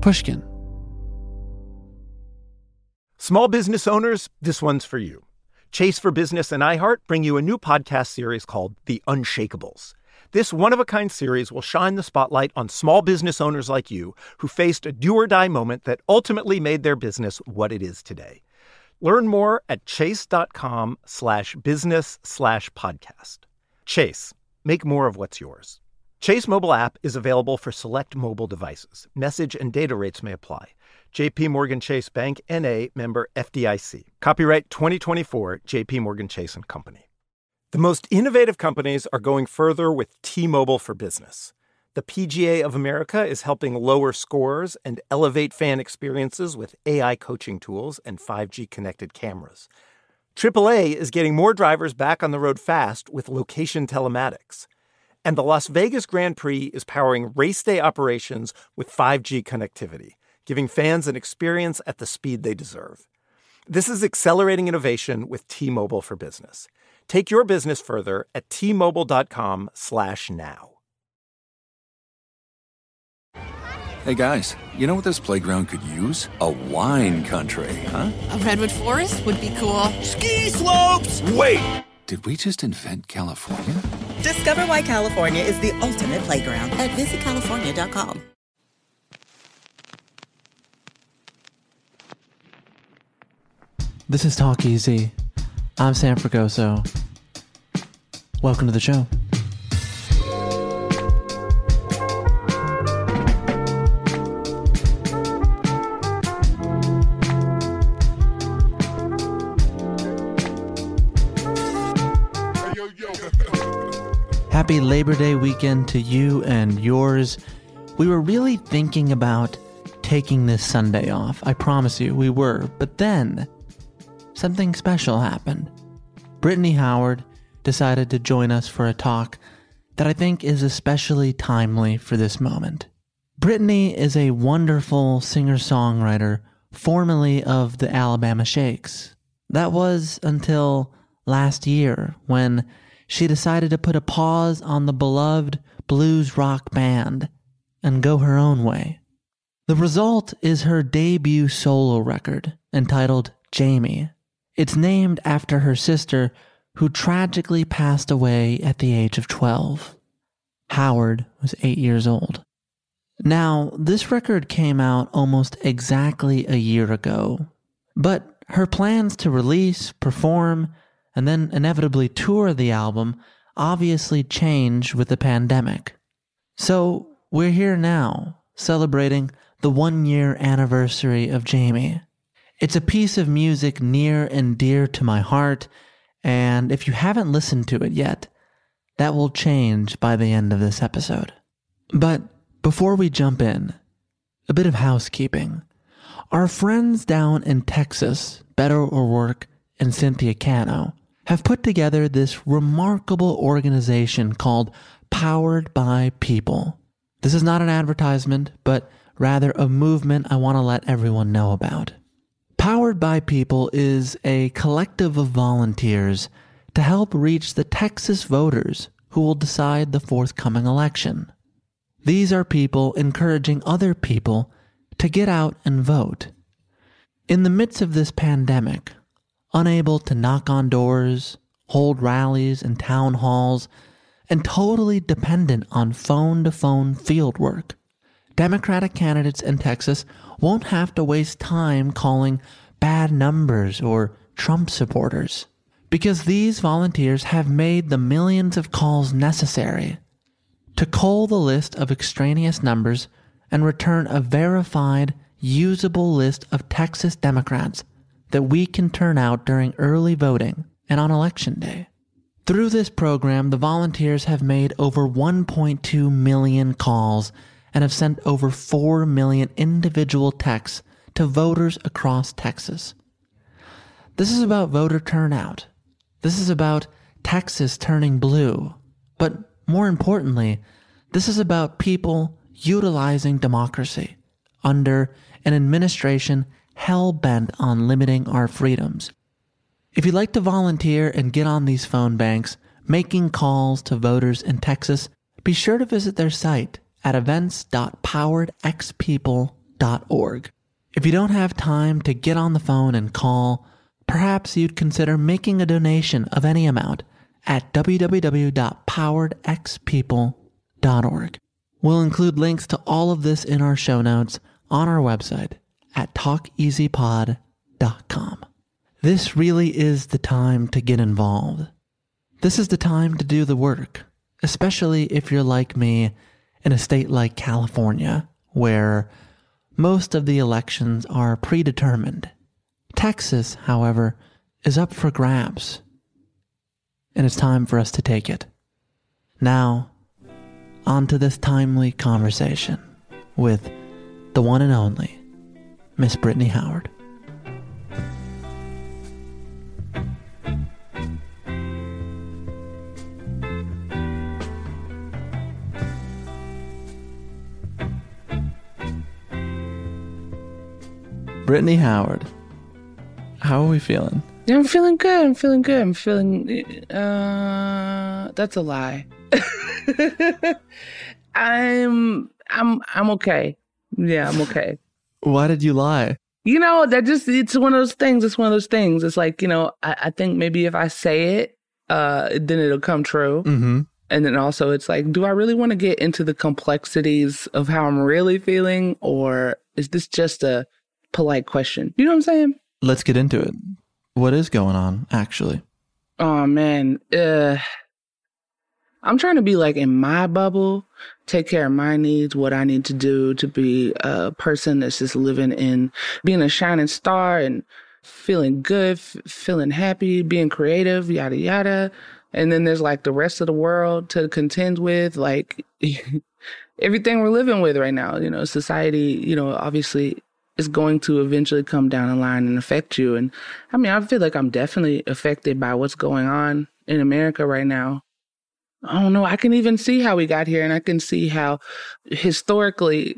Pushkin. Small business owners, this one's for you. Chase for Business and iHeart bring you a new podcast series called The Unshakables. This one-of-a-kind series will shine the spotlight on small business owners like you who faced a do-or-die moment that ultimately made their business what it is today. Learn more at chase.com/business/podcast. Chase, make more of what's yours. Chase mobile app is available for select mobile devices. Message and data rates may apply. J.P. Morgan Chase Bank, N.A., member FDIC. Copyright 2024, J.P. Morgan Chase & Company. The most innovative companies are going further with T-Mobile for Business. The PGA of America is helping lower scores and elevate fan experiences with AI coaching tools and 5G connected cameras. AAA is getting more drivers back on the road fast with location telematics. And the Las Vegas Grand Prix is powering race day operations with 5G connectivity, giving fans an experience at the speed they deserve. This is accelerating innovation with T-Mobile for Business. Take your business further at T-Mobile.com/now. Hey guys, you know what this playground could use? A wine country, huh? A redwood forest would be cool. Ski slopes! Wait! Did we just invent California? Discover why California is the ultimate playground at visitcalifornia.com. This is Talk Easy. I'm Sam Fragoso. Welcome to the show. Happy Labor Day weekend to you and yours. We were really thinking about taking this Sunday off. I promise you, we were. But then something special happened. Brittany Howard decided to join us for a talk that I think is especially timely for this moment. Brittany is a wonderful singer-songwriter, formerly of the Alabama Shakes. That was until last year when she decided to put a pause on the beloved blues rock band and go her own way. The result is her debut solo record entitled Jamie. It's named after her sister, who tragically passed away at the age of 12. Howard was 8 years old. Now, this record came out almost exactly a year ago, but her plans to release, perform, and then inevitably tour the album obviously changed with the pandemic. So we're here now, celebrating the 1-year anniversary of Jamie. It's a piece of music near and dear to my heart, and if you haven't listened to it yet, that will change by the end of this episode. But before we jump in, a bit of housekeeping. Our friends down in Texas, Beto O'Rourke and Cynthia Cano, have put together this remarkable organization called Powered by People. This is not an advertisement, but rather a movement I want to let everyone know about. Powered by People is a collective of volunteers to help reach the Texas voters who will decide the forthcoming election. These are people encouraging other people to get out and vote. In the midst of this pandemic, unable to knock on doors, hold rallies and town halls, and totally dependent on phone-to-phone field work, Democratic candidates in Texas won't have to waste time calling bad numbers or Trump supporters, because these volunteers have made the millions of calls necessary to cull the list of extraneous numbers and return a verified, usable list of Texas Democrats that we can turn out during early voting and on Election Day. Through this program, the volunteers have made over 1.2 million calls and have sent over 4 million individual texts to voters across Texas. This is about voter turnout. This is about Texas turning blue. But more importantly, this is about people utilizing democracy under an administration hell-bent on limiting our freedoms. If you'd like to volunteer and get on these phone banks, making calls to voters in Texas, be sure to visit their site at events.poweredxpeople.com. www.poweredxpeople.org. If you don't have time to get on the phone and call, perhaps you'd consider making a donation of any amount at www.poweredxpeople.org. We'll include links to all of this in our show notes on our website at talkeasypod.com. This really is the time to get involved. This is the time to do the work, especially if you're like me in a state like California, where most of the elections are predetermined. Texas, however, is up for grabs, and it's time for us to take it. Now, on to this timely conversation with the one and only Miss Brittany Howard. Brittany Howard, how are we feeling? Yeah, I'm feeling good. I'm feeling, that's a lie. I'm okay. Yeah, I'm okay. Why did you lie? It's one of those things. It's like, I think maybe if I say it, then it'll come true. Mm-hmm. And then also it's like, do I really want to get into the complexities of how I'm really feeling? Or is this just a polite question? You know what I'm saying? Let's get into it. What is going on, actually? Oh, man. I'm trying to be like in my bubble, take care of my needs, what I need to do to be a person that's just living in being a shining star and feeling good, feeling happy, being creative, yada, yada. And then there's like the rest of the world to contend with, like everything we're living with right now. Society, obviously is going to eventually come down the line and affect you. And I mean, I feel like I'm definitely affected by what's going on in America right now. I don't know. I can even see how we got here, and I can see how historically,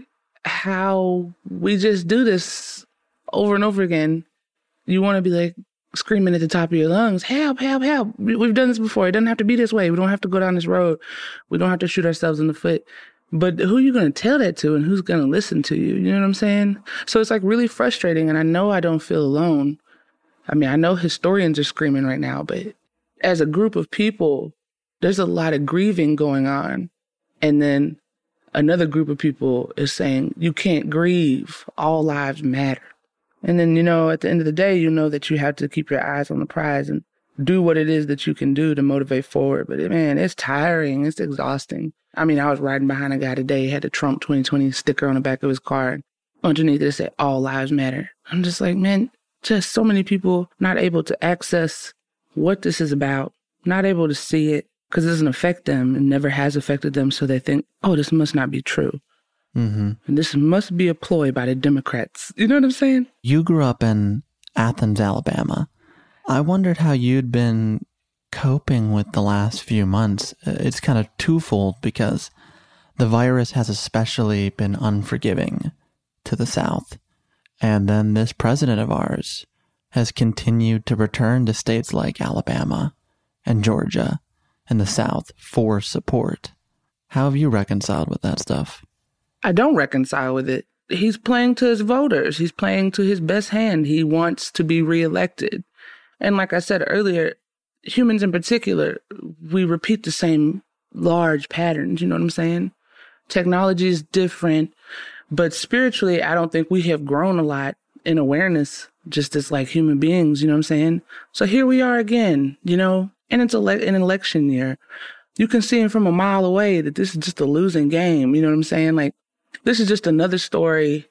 how we just do this over and over again. You want to be like screaming at the top of your lungs, help, help, help. We've done this before. It doesn't have to be this way. We don't have to go down this road. We don't have to shoot ourselves in the foot. But who are you going to tell that to, and who's going to listen to you? You know what I'm saying? So it's like really frustrating, and I know I don't feel alone. I mean, I know historians are screaming right now, but as a group of people, there's a lot of grieving going on. And then another group of people is saying, you can't grieve. All lives matter. And then, at the end of the day, that you have to keep your eyes on the prize and do what it is that you can do to motivate forward. But man, it's tiring. It's exhausting. I mean, I was riding behind a guy today, he had the Trump 2020 sticker on the back of his car. Underneath it said, all lives matter. I'm just like, man, just so many people not able to access what this is about, not able to see it because it doesn't affect them and never has affected them. So they think, oh, this must not be true. Mm-hmm. And this must be a ploy by the Democrats. You know what I'm saying? You grew up in Athens, Alabama. I wondered how you'd been coping with the last few months. It's kind of twofold because the virus has especially been unforgiving to the South. And then this president of ours has continued to return to states like Alabama and Georgia and the South for support. How have you reconciled with that stuff? I don't reconcile with it. He's playing to his voters. He's playing to his best hand. He wants to be reelected. And like I said earlier, humans in particular, we repeat the same large patterns. You know what I'm saying? Technology is different, but spiritually, I don't think we have grown a lot in awareness, just as like human beings. You know what I'm saying? So here we are again, and it's an election year. You can see from a mile away that this is just a losing game. You know what I'm saying? Like, this is just another story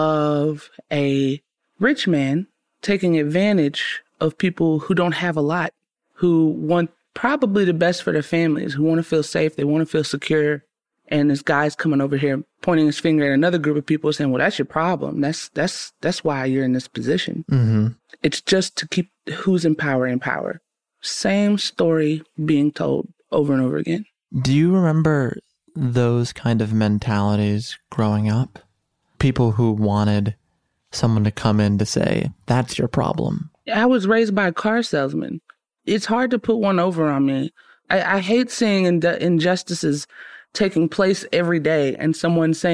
of a rich man taking advantage of people who don't have a lot, who want probably the best for their families, who want to feel safe, they want to feel secure. And this guy's coming over here pointing his finger at another group of people saying, well, that's your problem. That's why you're in this position. Mm-hmm. It's just to keep who's in power in power. Same story being told over and over again. Do you remember those kind of mentalities growing up? People who wanted someone to come in to say, that's your problem. I was raised by a car salesman. It's hard to put one over on me. I hate seeing injustices taking place every day and someone saying,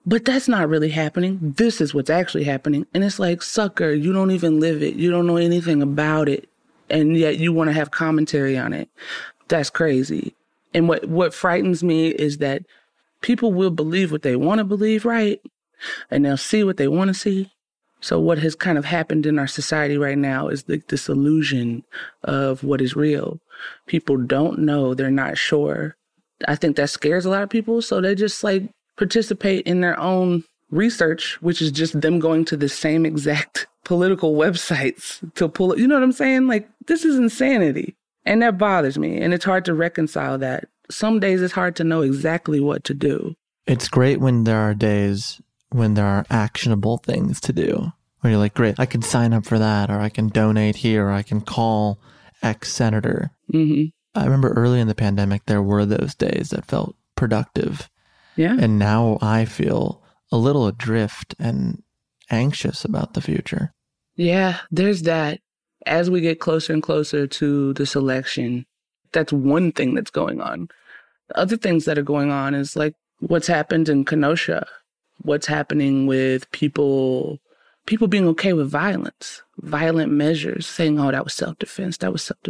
but that's not really happening. This is what's actually happening. And it's like, sucker, you don't even live it. You don't know anything about it. And yet you want to have commentary on it. That's crazy. And what frightens me is that people will believe what they want to believe, right? And they'll see what they want to see. So what has kind of happened in our society right now is this illusion of what is real. People don't know. They're not sure. I think that scares a lot of people. So they just like participate in their own research, which is just them going to the same exact political websites to pull it. You know what I'm saying? Like, this is insanity. And that bothers me. And it's hard to reconcile that. Some days it's hard to know exactly what to do. It's great when there are days when there are actionable things to do, where you're like, great, I can sign up for that, or I can donate here, or I can call X senator. Mm-hmm. I remember early in the pandemic, there were those days that felt productive. Yeah. And now I feel a little adrift and anxious about the future. Yeah, there's that. As we get closer and closer to this election, that's one thing that's going on. The other things that are going on is like what's happened in Kenosha, what's happening with people being okay with violence, violent measures, saying, oh, that was self-defense.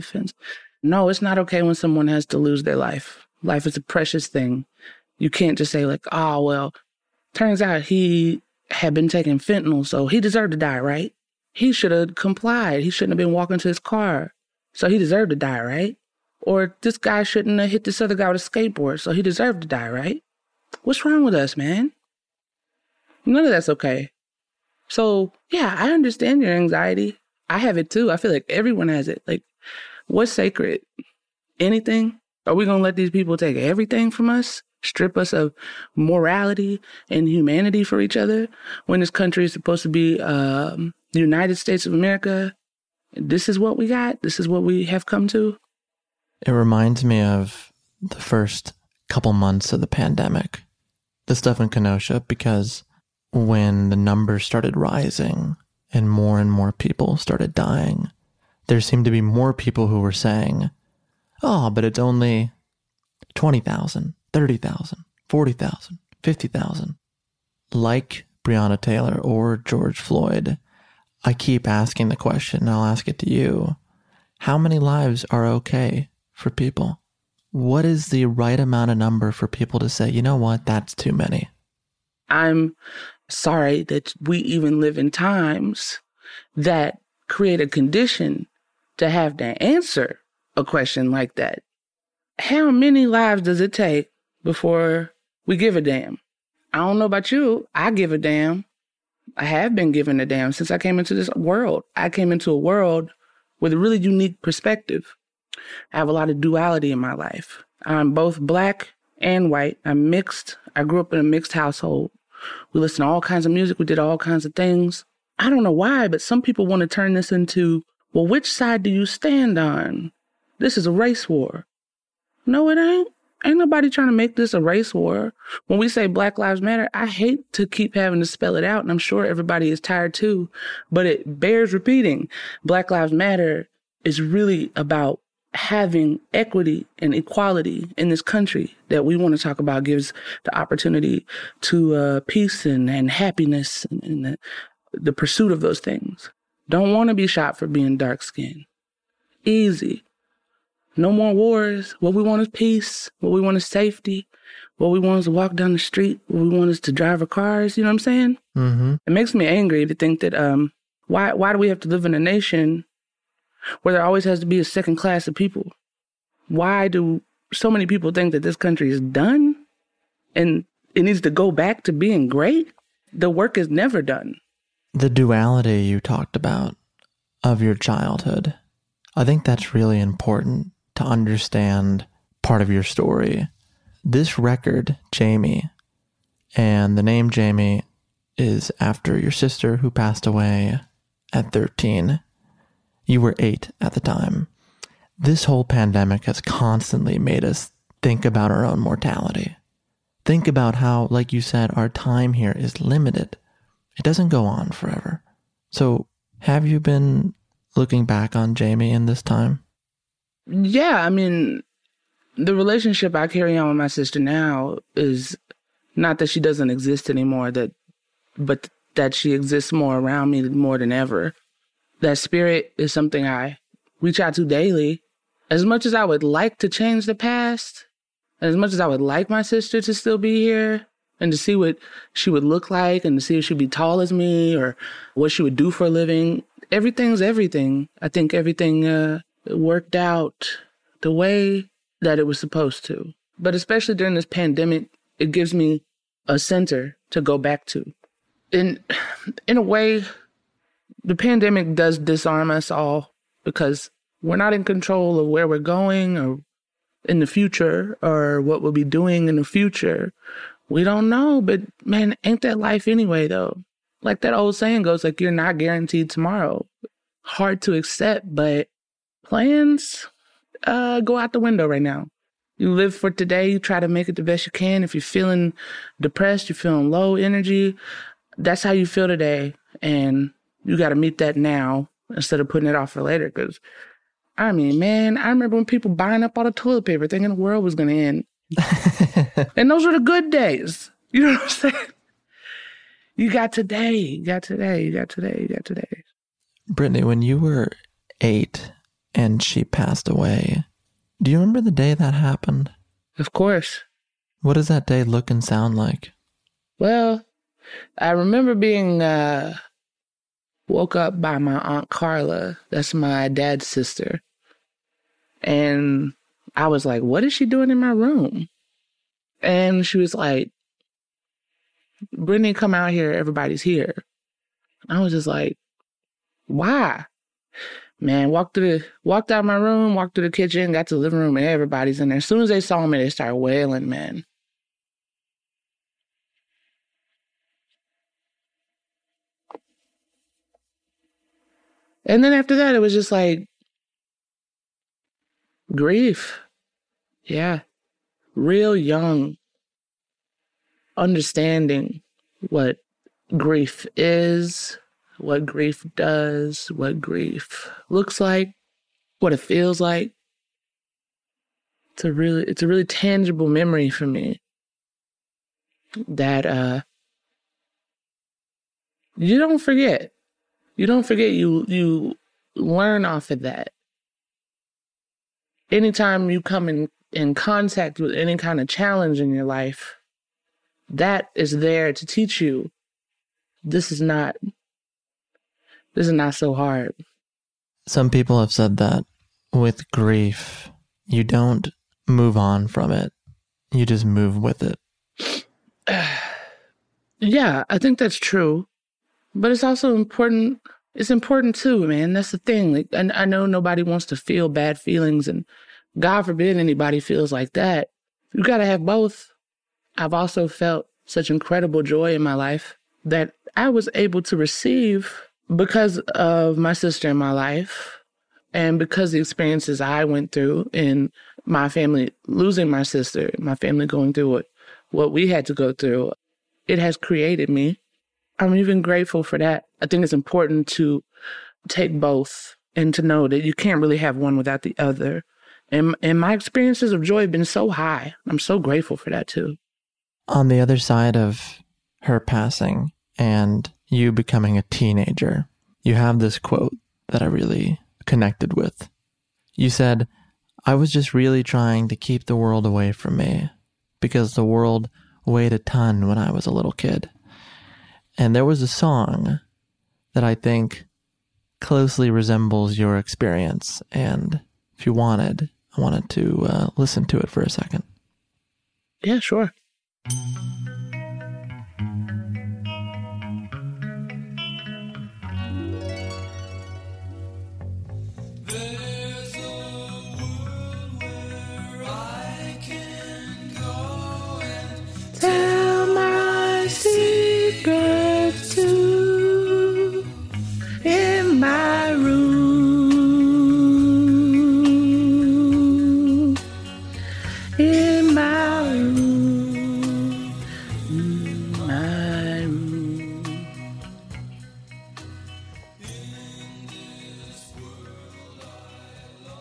No, it's not okay when someone has to lose their life. Life is a precious thing. You can't just say like, oh, well, turns out he had been taking fentanyl, so he deserved to die, right? He should have complied. He shouldn't have been walking to his car. So he deserved to die, right? Or this guy shouldn't have hit this other guy with a skateboard, so he deserved to die, right? What's wrong with us, man? None of that's okay. So, yeah, I understand your anxiety. I have it too. I feel like everyone has it. Like, what's sacred? Anything? Are we going to let these people take everything from us? Strip us of morality and humanity for each other when this country is supposed to be the United States of America? This is what we got? This is what we have come to? It reminds me of the first couple months of the pandemic, the stuff in Kenosha, because when the numbers started rising and more people started dying, there seemed to be more people who were saying, oh, but it's only 20,000, 30,000, 40,000, 50,000. Like Breonna Taylor or George Floyd, I keep asking the question, and I'll ask it to you. How many lives are okay for people? What is the right amount of number for people to say, you know what, that's too many? I'm sorry that we even live in times that create a condition to have to answer a question like that. How many lives does it take before we give a damn? I don't know about you. I give a damn. I have been giving a damn since I came into this world. I came into a world with a really unique perspective. I have a lot of duality in my life. I'm both black and white. I'm mixed. I grew up in a mixed household. We listened to all kinds of music. We did all kinds of things. I don't know why, but some people want to turn this into, well, which side do you stand on? This is a race war. No, it ain't. Ain't nobody trying to make this a race war. When we say Black Lives Matter, I hate to keep having to spell it out, and I'm sure everybody is tired too, but it bears repeating. Black Lives Matter is really about having equity and equality in this country that we want to talk about, gives the opportunity to peace and happiness and the pursuit of those things. Don't want to be shot for being dark-skinned. Easy. No more wars. What we want is peace. What we want is safety. What we want is to walk down the street. What we want is to drive our cars. You know what I'm saying? Mm-hmm. It makes me angry to think that why do we have to live in a nation where there always has to be a second class of people? Why do so many people think that this country is done and it needs to go back to being great? The work is never done. The duality you talked about of your childhood, I think that's really important to understand part of your story. This record, Jamie, and the name Jamie is after your sister who passed away at 13. You were 8 at the time. This whole pandemic has constantly made us think about our own mortality. Think about how, like you said, our time here is limited. It doesn't go on forever. So have you been looking back on Jamie in this time? Yeah, I mean, the relationship I carry on with my sister now is Not that she doesn't exist anymore, but that she exists more around me more than ever. That spirit is something I reach out to daily. As much as I would like to change the past, and as much as I would like my sister to still be here and to see what she would look like and to see if she'd be tall as me or what she would do for a living, everything's everything. I think everything worked out the way that it was supposed to. But especially during this pandemic, it gives me a center to go back to. In a way, the pandemic does disarm us all because we're not in control of where we're going or in the future or what we'll be doing in the future. We don't know, but man, ain't that life anyway, though? Like that old saying goes, like, you're not guaranteed tomorrow. Hard to accept, but plans go out the window right now. You live for today. You try to make it the best you can. If you're feeling depressed, you're feeling low energy, that's how you feel today. And you got to meet that now instead of putting it off for later. Because, I mean, man, I remember when people buying up all the toilet paper thinking the world was going to end. And those were the good days. You know what I'm saying? You got today. You got today. You got today. You got today. Brittany, when you were 8 and she passed away, do you remember the day that happened? Of course. What does that day look and sound like? Well, I remember being woke up by my Aunt Carla. That's my dad's sister. And I was like, what is she doing in my room? And she was like, Brittany, come out here. Everybody's here. I was just like, why? Man, walked out my room, walked through the kitchen, got to the living room, and everybody's in there. As soon as they saw me, they started wailing, man. And then after that, it was just like grief. Yeah. Real young. Understanding what grief is, what grief does, what grief looks like, what it feels like. It's a really tangible memory for me that you don't forget. You don't forget. You learn off of that. Anytime you come in contact with any kind of challenge in your life, that is there to teach you this is not so hard. Some people have said that with grief, you don't move on from it. You just move with it. Yeah, I think that's true. But it's also important. It's important too, man. That's the thing. Like, I know nobody wants to feel bad feelings, and God forbid anybody feels like that. You got to have both. I've also felt such incredible joy in my life that I was able to receive because of my sister in my life and because the experiences I went through in my family, losing my sister, my family going through what we had to go through. It has created me. I'm even grateful for that. I think it's important to take both and to know that you can't really have one without the other. And my experiences of joy have been so high. I'm so grateful for that too. On the other side of her passing and you becoming a teenager, you have this quote that I really connected with. You said, I was just really trying to keep the world away from me because the world weighed a ton when I was a little kid. And there was a song that I think closely resembles your experience. And if you wanted, I wanted to listen to it for a second. Yeah, sure. Tell my secrets too in my room, in my room, in my room.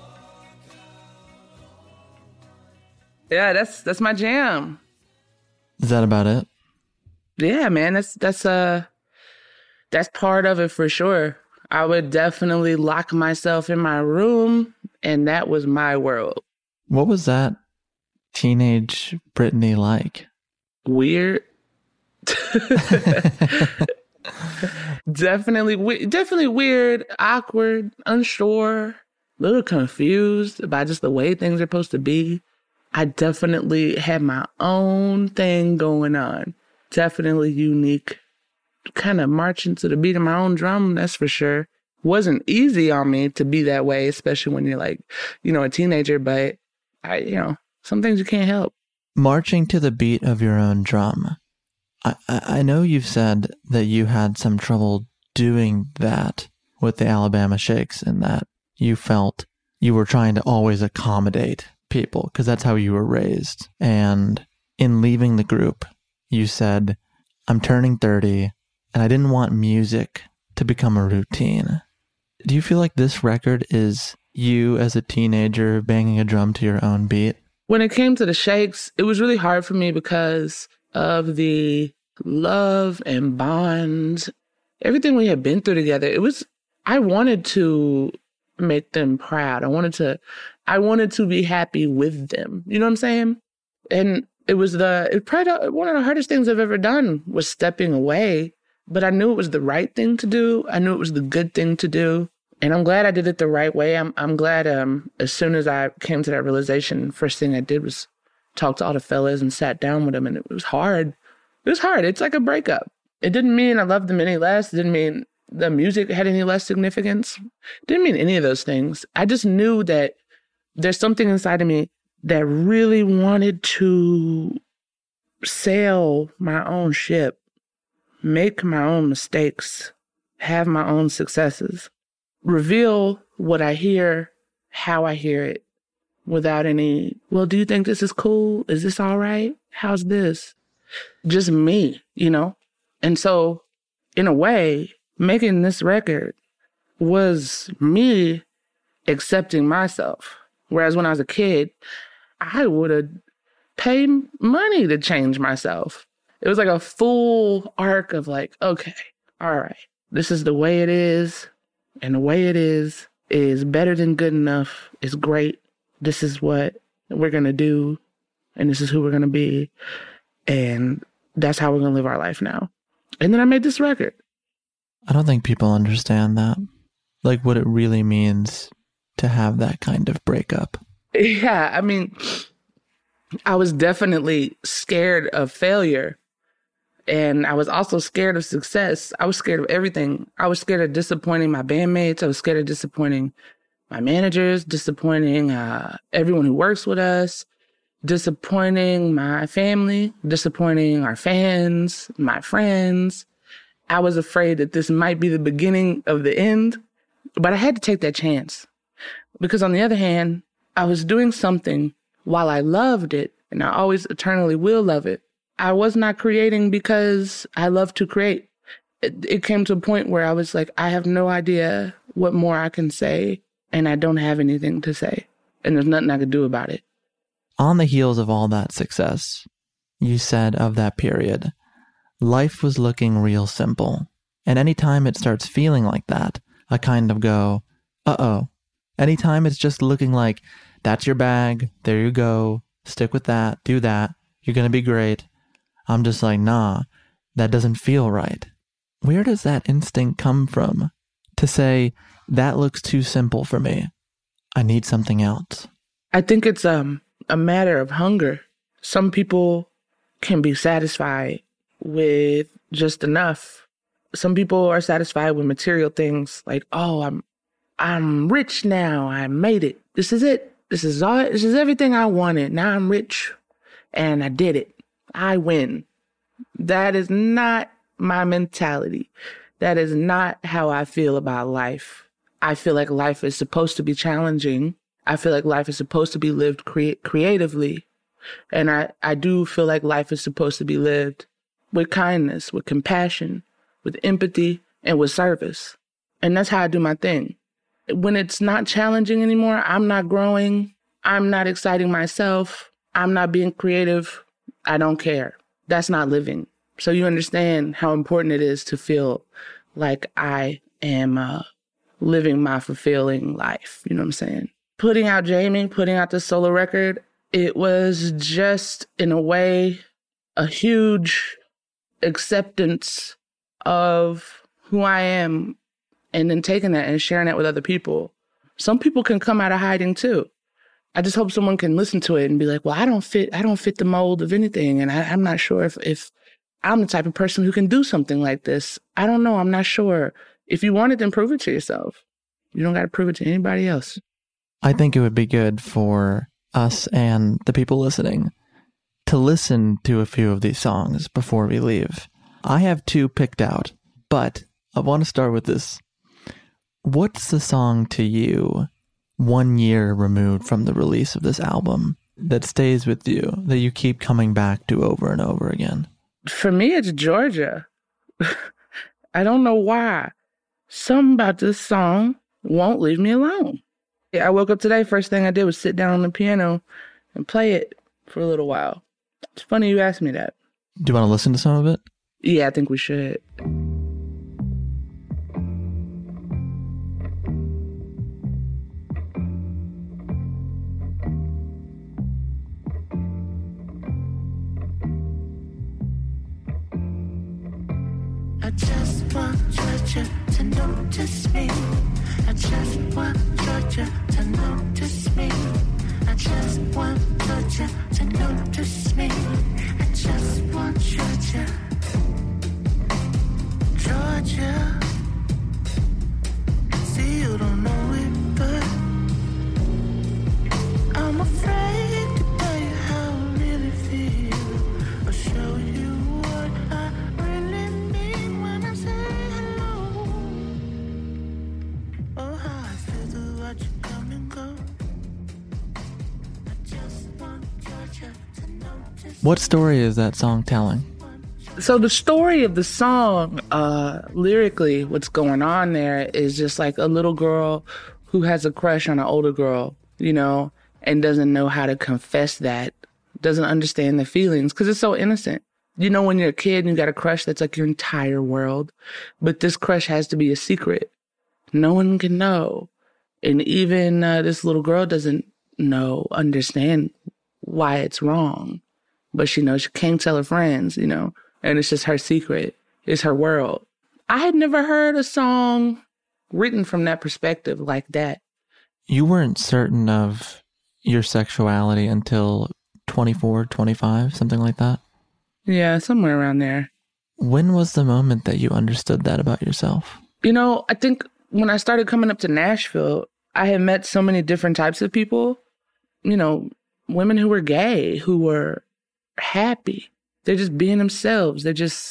Yeah, that's my jam. Is that about it? Yeah, man, that's part of it for sure. I would definitely lock myself in my room, and that was my world. What was that teenage Brittany like? Weird. Definitely weird, awkward, unsure, a little confused about just the way things are supposed to be. I definitely had my own thing going on. Definitely unique. Kind of marching to the beat of my own drum, that's for sure. Wasn't easy on me to be that way, especially when you're like, a teenager, but some things you can't help. Marching to the beat of your own drum. I know you've said that you had some trouble doing that with the Alabama Shakes, and that you felt you were trying to always accommodate people because that's how you were raised. And in leaving the group, you said, I'm turning 30 and I didn't want music to become a routine. Do you feel like this record is you as a teenager banging a drum to your own beat? When it came to the Shakes, it was really hard for me because of the love and bonds, everything we had been through together. I wanted to make them proud. I wanted to be happy with them. You know what I'm saying? And it was probably one of the hardest things I've ever done was stepping away, but I knew it was the right thing to do. I knew it was the good thing to do. And I'm glad I did it the right way. I'm glad as soon as I came to that realization, first thing I did was talk to all the fellas and sat down with them. And it was hard. It was hard. It's like a breakup. It didn't mean I loved them any less. It didn't mean the music had any less significance. It didn't mean any of those things. I just knew that there's something inside of me that really wanted to sail my own ship, make my own mistakes, have my own successes, reveal what I hear, how I hear it, without any, well, do you think this is cool? Is this all right? How's this? Just me, And so, in a way, making this record was me accepting myself. Whereas when I was a kid, I would have paid money to change myself. It was like a full arc of like, okay, all right, this is the way it is. And the way it is better than good enough. It's great. This is what we're going to do. And this is who we're going to be. And that's how we're going to live our life now. And then I made this record. I don't think people understand that. Like what it really means to have that kind of breakup. Yeah, I mean, I was definitely scared of failure. And I was also scared of success. I was scared of everything. I was scared of disappointing my bandmates. I was scared of disappointing my managers, disappointing everyone who works with us, disappointing my family, disappointing our fans, my friends. I was afraid that this might be the beginning of the end, but I had to take that chance. Because on the other hand, I was doing something while I loved it, and I always eternally will love it. I was not creating because I love to create. It came to a point where I was like, I have no idea what more I can say, and I don't have anything to say, and there's nothing I could do about it. On the heels of all that success, you said of that period, life was looking real simple. And anytime it starts feeling like that, I kind of go, uh-oh. Anytime it's just looking like, that's your bag, there you go, stick with that, do that, you're going to be great. I'm just like, nah, that doesn't feel right. Where does that instinct come from to say, that looks too simple for me? I need something else. I think it's a matter of hunger. Some people can be satisfied with just enough. Some people are satisfied with material things like, oh, I'm rich now. I made it. This is it. This is everything I wanted. Now I'm rich and I did it. I win. That is not my mentality. That is not how I feel about life. I feel like life is supposed to be challenging. I feel like life is supposed to be lived creatively. And I do feel like life is supposed to be lived with kindness, with compassion, with empathy, and with service. And that's how I do my thing. When it's not challenging anymore, I'm not growing. I'm not exciting myself. I'm not being creative. I don't care. that's not living. So you understand how important it is to feel like I am living my fulfilling life. You know what I'm saying? Putting out Jamie, putting out the solo record, it was just, in a way, a huge acceptance of who I am, and then taking that and sharing that with other people. Some people can come out of hiding too. I just hope someone can listen to it and be like, well, I don't fit the mold of anything. And I'm not sure if I'm the type of person who can do something like this. I don't know. I'm not sure. If you want it, then prove it to yourself. You don't got to prove it to anybody else. I think it would be good for us and the people listening to listen to a few of these songs before we leave. I have 2 picked out, but I want to start with this. What's the song to you, 1 year removed from the release of this album, that stays with you, that you keep coming back to over and over again? For me, it's Georgia. I don't know why. Something about this song won't leave me alone. I woke up today, first thing I did was sit down on the piano and play it for a little while. It's funny you asked me that. Do you want to listen to some of it? Yeah, I think we should. I just want Georgia to notice me. I just want Georgia to notice me. I just want Georgia to notice me. I just want Georgia. Georgia. See, you don't know it, but I'm afraid to tell you how I really feel, or show you what I really mean when I say hello. Oh, how I feel to watch you come and go. I just want Georgia to notice. What story is that song telling? So the story of the song, lyrically, what's going on there is just like a little girl who has a crush on an older girl, you know, and doesn't know how to confess that, doesn't understand the feelings because it's so innocent. You know, when you're a kid and you got a crush, that's like your entire world. But this crush has to be a secret. No one can know. And even this little girl doesn't understand why it's wrong. But she knows she can't tell her friends, you know. And it's just her secret. It's her world. I had never heard a song written from that perspective like that. You weren't certain of your sexuality until 24, 25, something like that? Yeah, somewhere around there. When was the moment that you understood that about yourself? You know, I think when I started coming up to Nashville, I had met so many different types of people. You know, women who were gay, who were happy. They're just being themselves.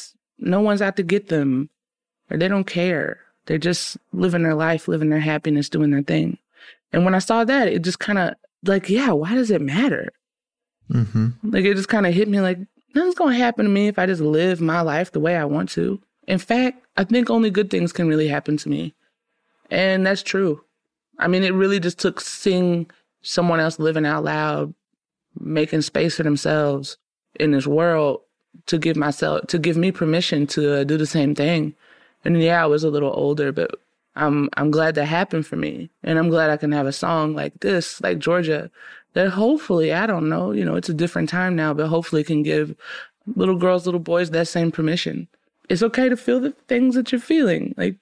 No one's out to get them, or they don't care. They're just living their life, living their happiness, doing their thing. And when I saw that, it just kind of like, yeah, why does it matter? Mm-hmm. Like, it just kind of hit me like, nothing's going to happen to me if I just live my life the way I want to. In fact, I think only good things can really happen to me. And that's true. I mean, it really just took seeing someone else living out loud, making space for themselves in this world to give me permission to do the same thing. And yeah, I was a little older, but I'm glad that happened for me. And I'm glad I can have a song like this, like Georgia, that hopefully, I don't know, you know, it's a different time now, but hopefully can give little girls, little boys that same permission. It's okay to feel the things that you're feeling. Like,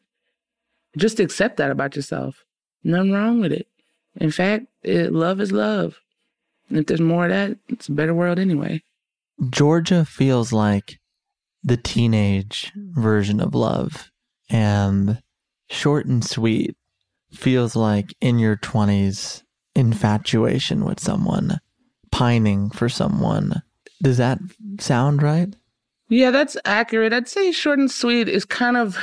just accept that about yourself. Nothing wrong with it. In fact, love is love. And if there's more of that, it's a better world anyway. Georgia feels like the teenage version of love, and Short and Sweet feels like in your 20s infatuation with someone, pining for someone. Does that sound right? Yeah, that's accurate. I'd say Short and Sweet is kind of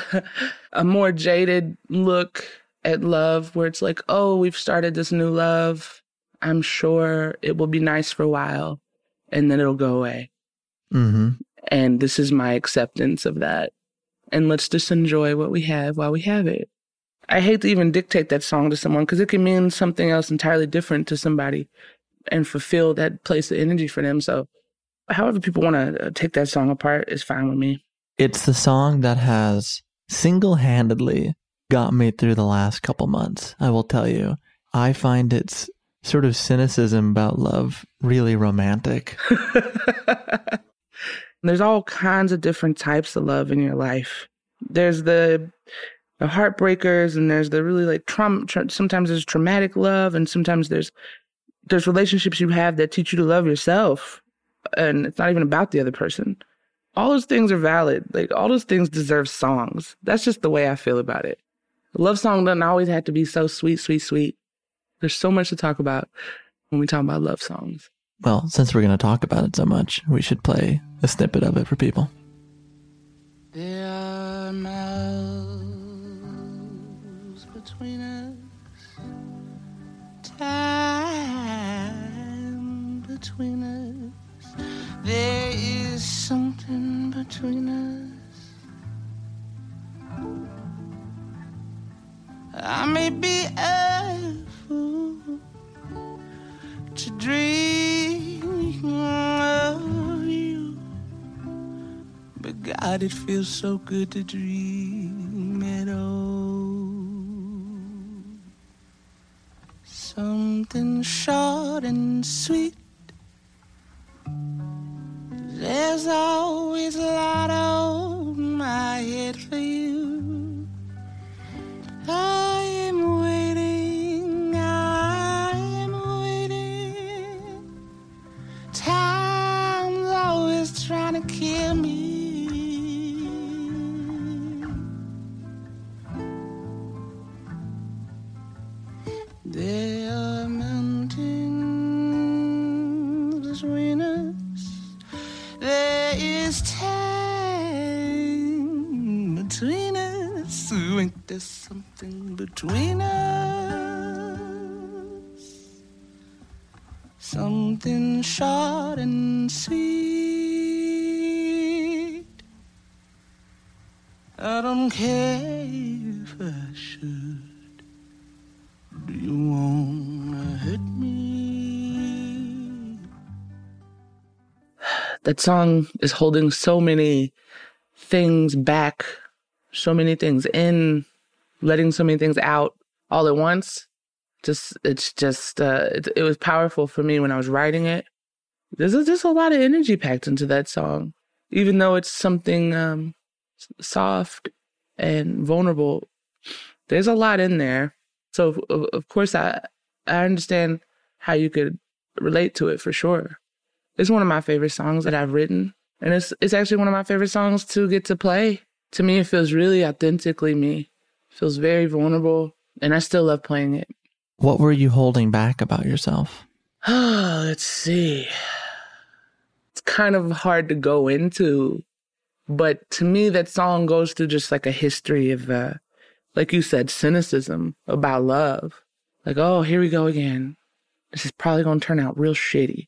a more jaded look at love, where it's like, oh, we've started this new love. I'm sure it will be nice for a while, and then it'll go away. Mm-hmm. And this is my acceptance of that. And let's just enjoy what we have while we have it. I hate to even dictate that song to someone because it can mean something else entirely different to somebody and fulfill that place of energy for them. So However people want to take that song apart is fine with me. It's the song that has single-handedly got me through the last couple months, I will tell you. I find its sort of cynicism about love really romantic. There's all kinds of different types of love in your life. There's the heartbreakers, and there's the really like sometimes there's traumatic love, and sometimes there's relationships you have that teach you to love yourself, and it's not even about the other person. All those things are valid. Like, all those things deserve songs. That's just the way I feel about it. A love song doesn't always have to be so sweet, sweet, sweet. There's so much to talk about when we talk about love songs. Well, since we're going to talk about it so much, we should play a snippet of it for people. There are miles between us, time between us. There is something between us. I may be a fool to dream of you, but God, it feels so good to dream at all. Something short and sweet. There's always a lot on my head for you. I am waiting, time's always trying to kill me. There are mountains between us. There is time between us. Ain't there something between us? Something short and sweet. I don't care if I should. Do you wanna hurt me? That song is holding so many things back, so many things in, letting so many things out all at once. It was powerful for me when I was writing it. There's just a lot of energy packed into that song, even though it's something soft and vulnerable. There's a lot in there. So of course I understand how you could relate to it for sure. It's one of my favorite songs that I've written. And it's actually one of my favorite songs to get to play. To me, it feels really authentically me. It feels very vulnerable. And I still love playing it. What were you holding back about yourself? Let's see. It's kind of hard to go into. But to me, that song goes through just like a history of, like you said, cynicism about love. Like, oh, here we go again. This is probably going to turn out real shitty.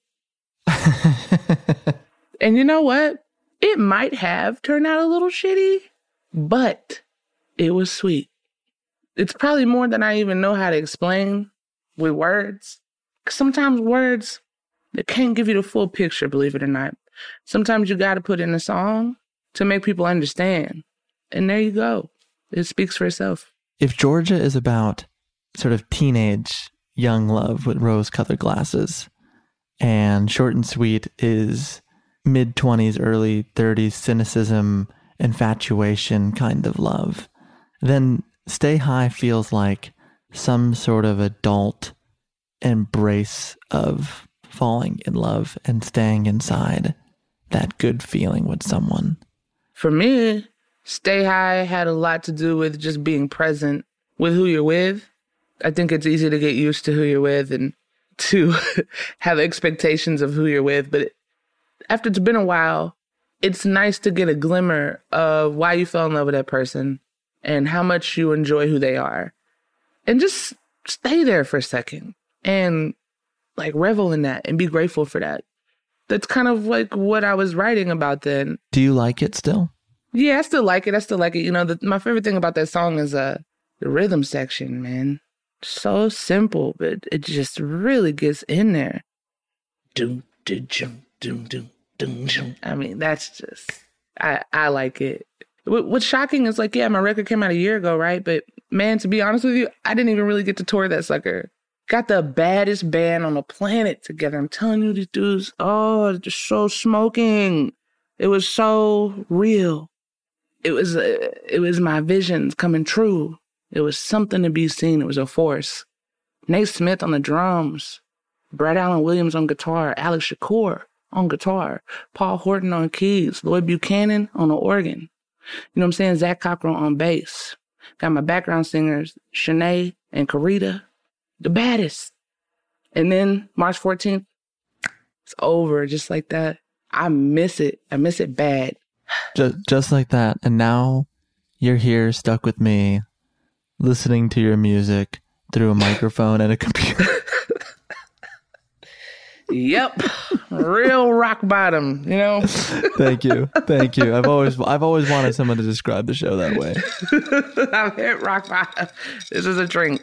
And you know what? It might have turned out a little shitty, but it was sweet. It's probably more than I even know how to explain with words. 'Cause sometimes words, they can't give you the full picture, believe it or not. Sometimes you got to put in a song to make people understand. And there you go. It speaks for itself. If Georgia is about sort of teenage young love with rose-colored glasses, and Short and Sweet is mid-20s, early 30s cynicism, infatuation kind of love, then Stay High feels like some sort of adult embrace of falling in love and staying inside that good feeling with someone. For me, Stay High had a lot to do with just being present with who you're with. I think it's easy to get used to who you're with and to have expectations of who you're with. But after it's been a while, it's nice to get a glimmer of why you fell in love with that person and how much you enjoy who they are. And just stay there for a second and like revel in that and be grateful for that. That's kind of like what I was writing about then. Do you like it still? Yeah, I still like it. You know, my favorite thing about that song is the rhythm section, man. So simple, but it just really gets in there. Doom, doom, doom, doom, doom, I mean, that's just, I like it. What's shocking is like, yeah, my record came out a year ago, right? But man, to be honest with you, I didn't even really get to tour that sucker. Got the baddest band on the planet together. I'm telling you, these dudes, oh, just so smoking. It was so real. It was my visions coming true. It was something to be seen. It was a force. Nate Smith on the drums, Brad Allen Williams on guitar, Alex Shakur on guitar, Paul Horton on keys, Lloyd Buchanan on the organ. You know what I'm saying? Zach Cockrell on bass. Got my background singers, Shanae and Karita, the baddest. And then March 14th, it's over just like that. I miss it. I miss it bad. Just like that. And now you're here stuck with me, listening to your music through a microphone and a computer. Yep. Real rock bottom, you know? Thank you. Thank you. I've always wanted someone to describe the show that way. I've hit rock bottom. This is a drink.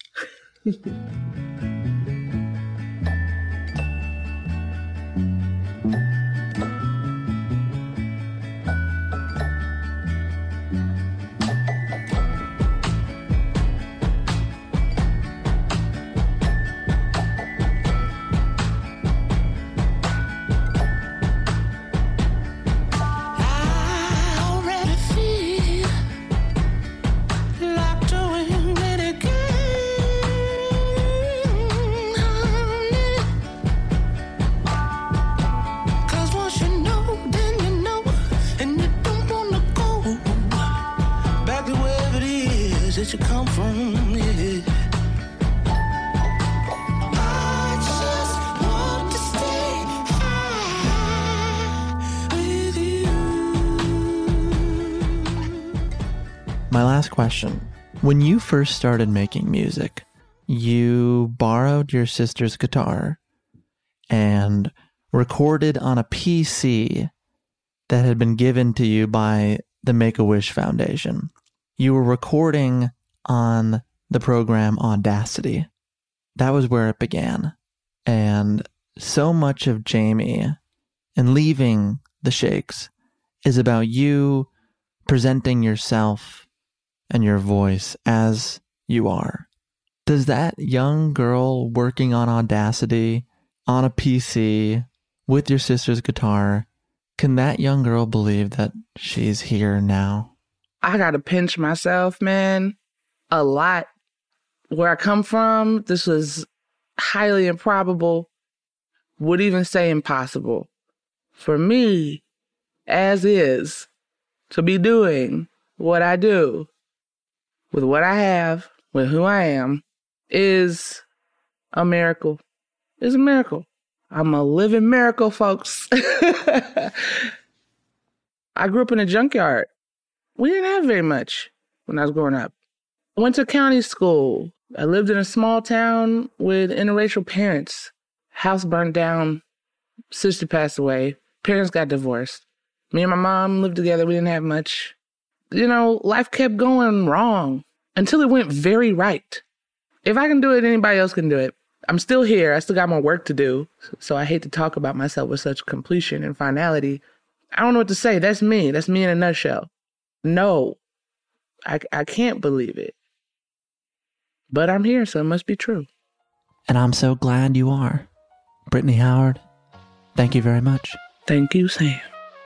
You come from, yeah. I just want to stay high with you. My last question. When you first started making music, you borrowed your sister's guitar and recorded on a PC that had been given to you by the Make-A-Wish Foundation. You were recording on the program Audacity. That was where it began. And so much of Jamie and leaving the Shakes is about you presenting yourself and your voice as you are. Does that young girl working on Audacity on a PC with your sister's guitar, can that young girl believe that she's here now? I gotta pinch myself, man, a lot. Where I come from, this was highly improbable, would even say impossible. For me, as is, to be doing what I do, with what I have, with who I am, is a miracle. It's a miracle. I'm a living miracle, folks. I grew up in a junkyard. We didn't have very much when I was growing up. I went to county school. I lived in a small town with interracial parents. House burnt down. Sister passed away. Parents got divorced. Me and my mom lived together. We didn't have much. You know, life kept going wrong until it went very right. If I can do it, anybody else can do it. I'm still here. I still got more work to do. So I hate to talk about myself with such completion and finality. I don't know what to say. That's me. That's me in a nutshell. No, I can't believe it. But I'm here, so it must be true. And I'm so glad you are. Brittany Howard, thank you very much. Thank you, Sam.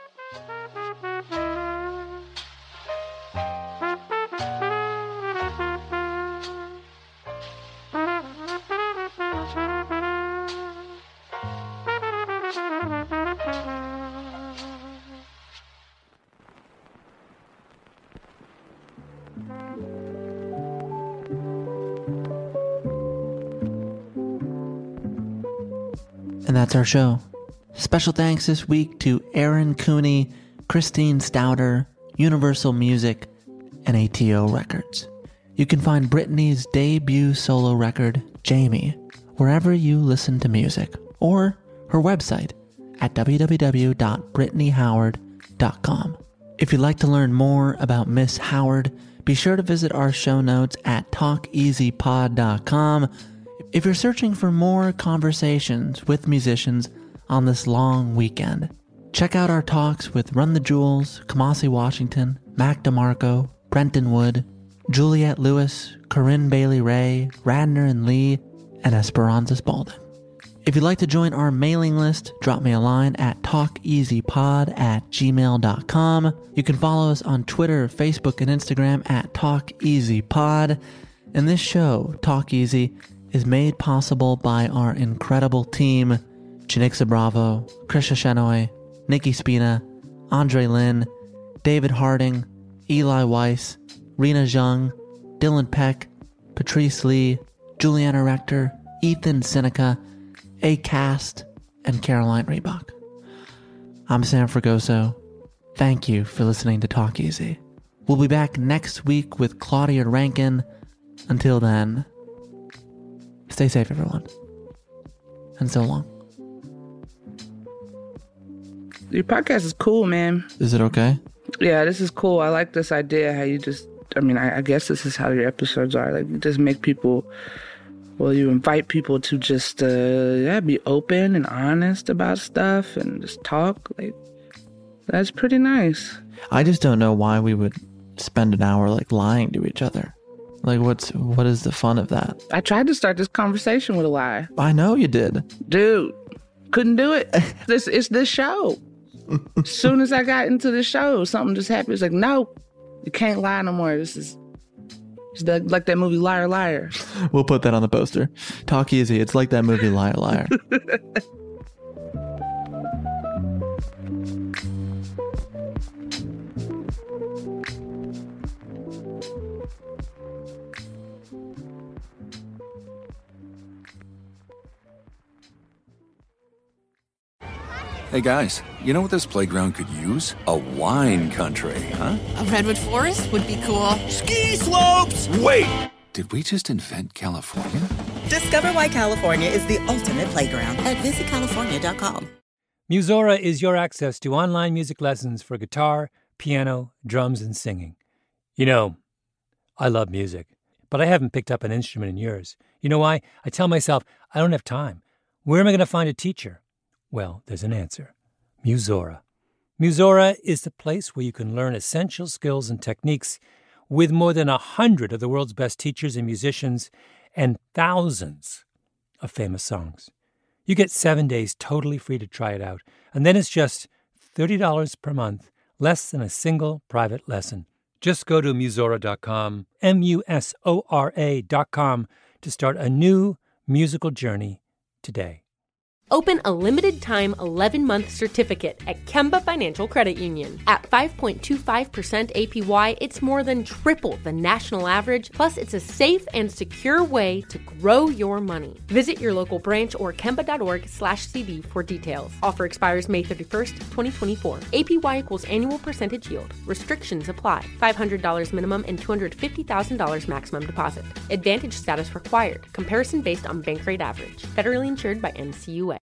And that's our show. Special thanks this week to Aaron Cooney, Christine Stouter, Universal Music, and ATO Records. You can find Brittany's debut solo record, Jamie, wherever you listen to music, or her website at www.brittanyhoward.com. If you'd like to learn more about Miss Howard, be sure to visit our show notes at talkeasypod.com. If you're searching for more conversations with musicians on this long weekend, Check out our talks with Run the Jewels, Kamasi Washington, Mac DeMarco, Brenton Wood, Juliette Lewis, Corinne Bailey Ray, Radner and Lee, and Esperanza Spalding. If you'd like to join our mailing list, drop me a line at talkeasypod@gmail.com. You can follow us on Twitter, Facebook, and Instagram at talkeasypod. And this show, Talk Easy, is made possible by our incredible team: Janixa Bravo, Krisha Shenoy, Nikki Spina, Andre Lin, David Harding, Eli Weiss, Rena Zhang, Dylan Peck, Patrice Lee, Juliana Rector, Ethan Seneca, A-Cast, and Caroline Reebok. I'm Sam Fragoso. Thank you for listening to Talk Easy. We'll be back next week with Claudia Rankin. Until then, stay safe, everyone. And so long. Your podcast is cool, man. Is it okay? Yeah, this is cool. I like this idea how you just, I guess this is how your episodes are. Like, you just make people, you invite people to just, be open and honest about stuff and just talk. Like, that's pretty nice. I just don't know why we would spend an hour, lying to each other. What is the fun of that? I tried to start this conversation with a lie. I know you did. Dude, couldn't do it. It's this show. As soon as I got into the show, something just happened. It's like, no, you can't lie no more. It's like that movie Liar Liar. We'll put that on the poster. Talk Easy. It's like that movie Liar Liar. Hey guys, you know what this playground could use? A wine country, huh? A redwood forest would be cool. Ski slopes! Wait! Did we just invent California? Discover why California is the ultimate playground at visitcalifornia.com. Musora is your access to online music lessons for guitar, piano, drums, and singing. You know, I love music, but I haven't picked up an instrument in years. You know why? I tell myself, I don't have time. Where am I going to find a teacher? Well, there's an answer. Musora. Musora is the place where you can learn essential skills and techniques with more than 100 of the world's best teachers and musicians and thousands of famous songs. You get 7 days totally free to try it out, and then it's just $30 per month, less than a single private lesson. Just go to Musora.com, Musora.com, to start a new musical journey today. Open a limited-time 11-month certificate at Kemba Financial Credit Union. At 5.25% APY, it's more than triple the national average, plus it's a safe and secure way to grow your money. Visit your local branch or kemba.org/CD for details. Offer expires May 31st, 2024. APY equals annual percentage yield. Restrictions apply. $500 minimum and $250,000 maximum deposit. Advantage status required. Comparison based on bank rate average. Federally insured by NCUA.